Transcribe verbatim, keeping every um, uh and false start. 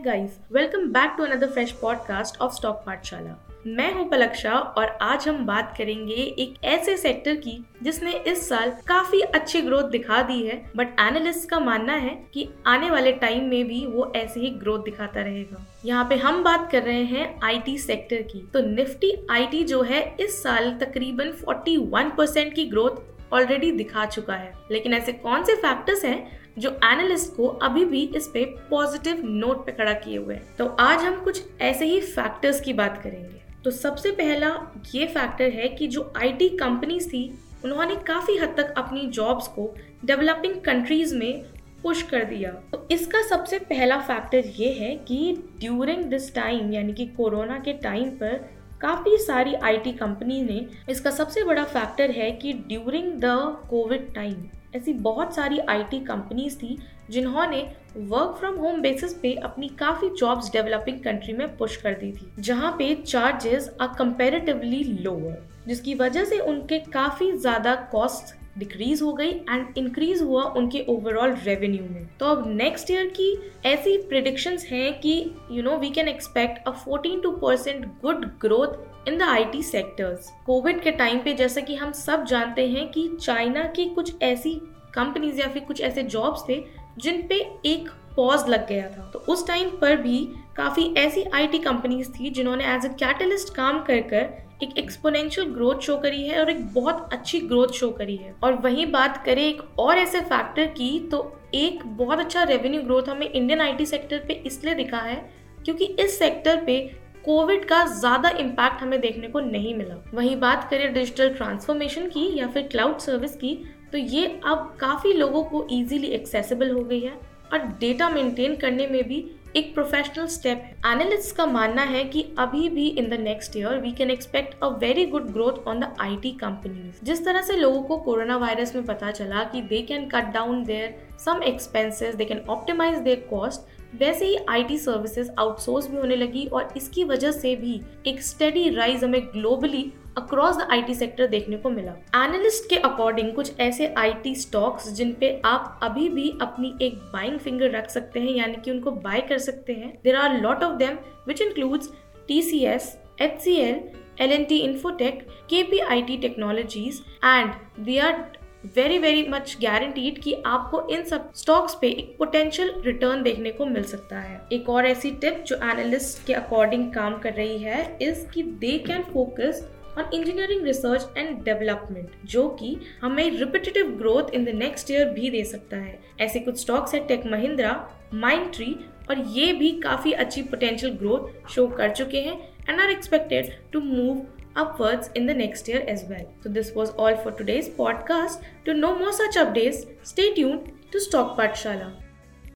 guys, welcome back to another fresh podcast of Stock पाठशाला। मैं हूं पलक्षा और आज हम बात करेंगे एक ऐसे सेक्टर की जिसने इस साल काफी अच्छी ग्रोथ दिखा दी है, बट एनालिस्ट का मानना है कि आने वाले टाइम में भी वो ऐसे ही ग्रोथ दिखाता रहेगा। यहाँ पे हम बात कर रहे हैं आईटी सेक्टर की। तो निफ्टी आईटी जो है इस साल तकरीबन इकतालीस परसेंट की ग्रोथ ऑलरेडी दिखा चुका है, लेकिन ऐसे कौन से फैक्टर्स हैं जो एनालिस्ट को अभी भी इस पे पॉजिटिव नोट पे खड़ा किए हुए हैं। तो आज हम कुछ ऐसे ही फैक्टर्स की बात करेंगे। तो सबसे पहला ये फैक्टर है कि जो आईटी कंपनीज थी उन्होंने काफी हद तक अपनी जॉब्स को डेवलपिंग कंट्रीज में पुश कर दिया। तो इसका सबसे पहला फैक्टर ये है कि ड्यूरिंग दिस टाइम यानी कि कोरोना के टाइम पर काफी सारी आईटी कंपनी ने, इसका सबसे बड़ा फैक्टर है कि ड्यूरिंग द कोविड टाइम ऐसी बहुत सारी आईटी कंपनीज थी जिन्होंने वर्क फ्रॉम होम बेसिस पे अपनी काफी जॉब्स डेवलपिंग कंट्री में पुश कर दी थी, जहां पे चार्जेस आर कंपैरेटिवली लोअर, जिसकी वजह से उनके काफी ज्यादा कॉस्ट डिक्रीज हो गई एंड इंक्रीज हुआ उनके ओवरऑल रेवेन्यू में। तो अब नेक्स्ट ईयर की ऐसी प्रिडिक्शंस हैं कि you know we can expect a fourteen to percent good growth in the IT sectors. Covid के टाइम पे जैसा कि हम सब जानते हैं कि चाइना की कुछ ऐसी कंपनीज या फिर कुछ ऐसे जॉब्स थे जिन पे एक पॉज लग गया था। तो उस टाइम पर भी काफी ऐसी आईटी कंपनीज थी जिन्होंने एज अ कैटलिस्ट काम कर कर एक एक्सपोनेंशियल ग्रोथ शो करी है और एक बहुत अच्छी ग्रोथ शो करी है। और वहीं बात करें एक और ऐसे फैक्टर की, तो एक बहुत अच्छा रेवेन्यू ग्रोथ हमें इंडियन आईटी सेक्टर पे इसलिए दिखा है क्योंकि इस सेक्टर पे कोविड का ज्यादा इम्पैक्ट हमें देखने को नहीं मिला। वहीं बात करें डिजिटल ट्रांसफॉर्मेशन की या फिर क्लाउड सर्विस की, तो ये अब काफी लोगों को इजीली एक्सेसिबल हो गई है और डेटा मेंटेन करने में भी एक प्रोफेशनल स्टेप है। एनालिस्ट्स का मानना है कि अभी भी in the next year we can expect a very good growth on the IT companies. जिस तरह से लोगों को कोरोना वायरस में पता चला कि they can cut down their some expenses, they can optimize their cost, वैसे ही आईटी सर्विसेज आउटसोर्स भी होने लगी और इसकी वजह से भी एक स्टेडी राइज हमें globally across the IT sector देखने को मिला। एनालिस्ट के अकॉर्डिंग कुछ ऐसे आईटी स्टॉक्स जिन पे आप अभी भी अपनी एक बाइंग फिंगर रख सकते हैं, यानी कि उनको बाय कर सकते हैं। There are lot of them which includes TCS, HCL, L and T infotech, KPIT technologies and they are very very much guaranteed कि आपको इन सब स्टॉक्स पे एक पोटेंशियल रिटर्न देखने को मिल सकता है। एक और ऐसी टिप जो एनालिस्ट के अकॉर्डिंग काम कर रही है इज कि they can focus on engineering research and development, जो कि हमें repetitive growth in the next year भी दे सकता है। ऐसे कुछ स्टॉक्स है टेक महिंद्रा, माइंडट्री, और ये भी काफी अच्छी पोटेंशियल ग्रोथ शो कर चुके हैं and are expected to move upwards in the next year as well. So this was all for today's podcast. To know more such updates, stay tuned to Stock Pathshala.